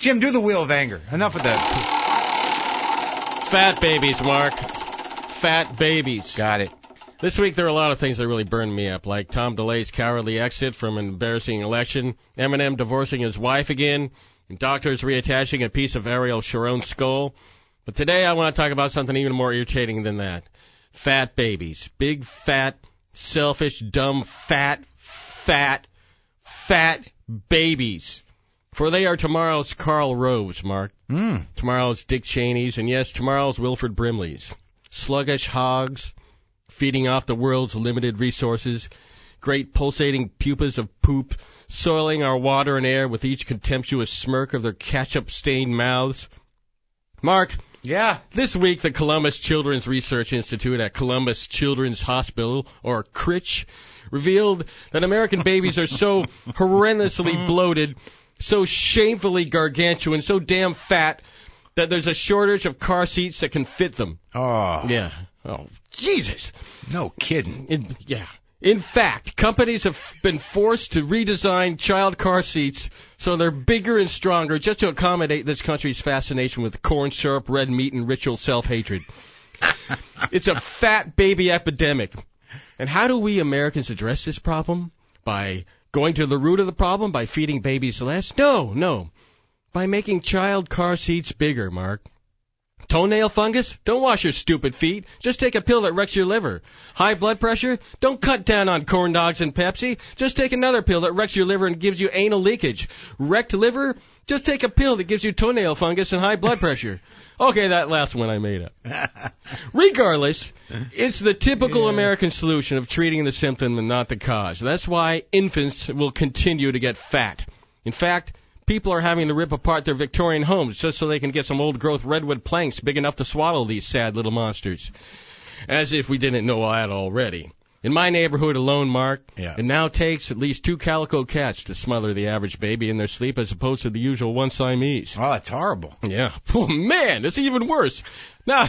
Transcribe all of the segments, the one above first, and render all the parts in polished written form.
Jim, do the wheel of anger. Enough with that. Fat babies, Mark. Fat babies. Got it. This week there are a lot of things that really burned me up, like Tom DeLay's cowardly exit from an embarrassing election, Eminem divorcing his wife again, and doctors reattaching a piece of Ariel Sharon's skull. But today I want to talk about something even more irritating than that. Fat babies. Big, fat, selfish, dumb, fat babies. For they are tomorrow's Karl Roves, Mark. Tomorrow's Dick Cheneys, and yes, tomorrow's Wilford Brimleys. Sluggish hogs, feeding off the world's limited resources, great pulsating pupas of poop, soiling our water and air with each contemptuous smirk of their ketchup-stained mouths. Mark, Yeah. this week the Columbus Children's Research Institute at Columbus Children's Hospital, or CRICH, revealed that American babies are so horrendously bloated, so shamefully gargantuan, so damn fat, that there's a shortage of car seats that can fit them. Oh. Yeah. Oh, Jesus. No kidding. In fact, companies have been forced to redesign child car seats so they're bigger and stronger just to accommodate this country's fascination with corn syrup, red meat, and ritual self-hatred. It's a fat baby epidemic. And how do we Americans address this problem? By going to the root of the problem? By feeding babies less? No. By making child car seats bigger, Mark. Toenail fungus? Don't wash your stupid feet. Just take a pill that wrecks your liver. High blood pressure? Don't cut down on corn dogs and Pepsi. Just take another pill that wrecks your liver and gives you anal leakage. Wrecked liver? Just take a pill that gives you toenail fungus and high blood pressure. Okay, that last one I made up. Regardless, it's the typical American solution of treating the symptom and not the cause. That's why infants will continue to get fat. In fact, people are having to rip apart their Victorian homes just so they can get some old-growth redwood planks big enough to swaddle these sad little monsters. As if we didn't know that already. In my neighborhood alone, Mark, it now takes at least 2 calico cats to smother the average baby in their sleep as opposed to the usual one Siamese. Oh, that's horrible. Yeah. Oh, man, it's even worse. Now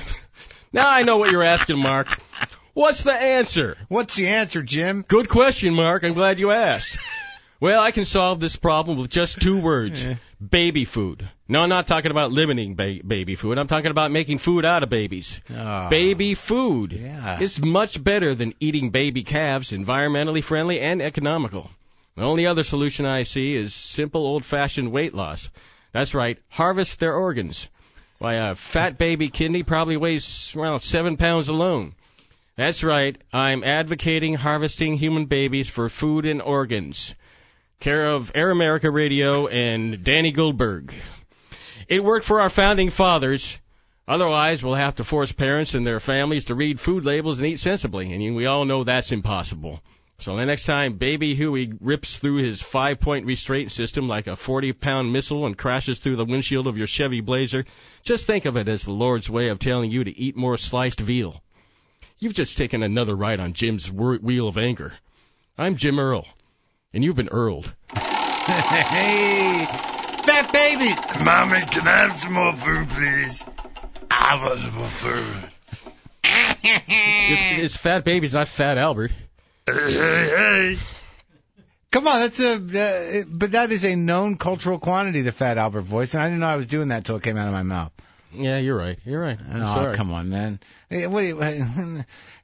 I know what you're asking, Mark. What's the answer? What's the answer, Jim? Good question, Mark. I'm glad you asked. Well, I can solve this problem with just 2 words. Baby food. No, I'm not talking about limiting baby food. I'm talking about making food out of babies. Oh. Baby food. Yeah. It's much better than eating baby calves, environmentally friendly and economical. The only other solution I see is simple old-fashioned weight loss. That's right, harvest their organs. Why, a fat baby kidney probably weighs around 7 pounds alone. That's right, I'm advocating harvesting human babies for food and organs. Care of Air America Radio and Danny Goldberg. It worked for our founding fathers. Otherwise, we'll have to force parents and their families to read food labels and eat sensibly, and we all know that's impossible. So the next time Baby Huey rips through his 5-point restraint system like a 40-pound missile and crashes through the windshield of your Chevy Blazer, just think of it as the Lord's way of telling you to eat more sliced veal. You've just taken another ride on Jim's wheel of anger. I'm Jim Earl. And you've been Earled. Hey, fat baby. Mommy, can I have some more food, please? I want some more food. It's Fat Baby's not Fat Albert. Hey. Come on, but that is a known cultural quantity, the Fat Albert voice, and I didn't know I was doing that until it came out of my mouth. Yeah, you're right. I'm Oh, sorry. come on, man. Hey, wait.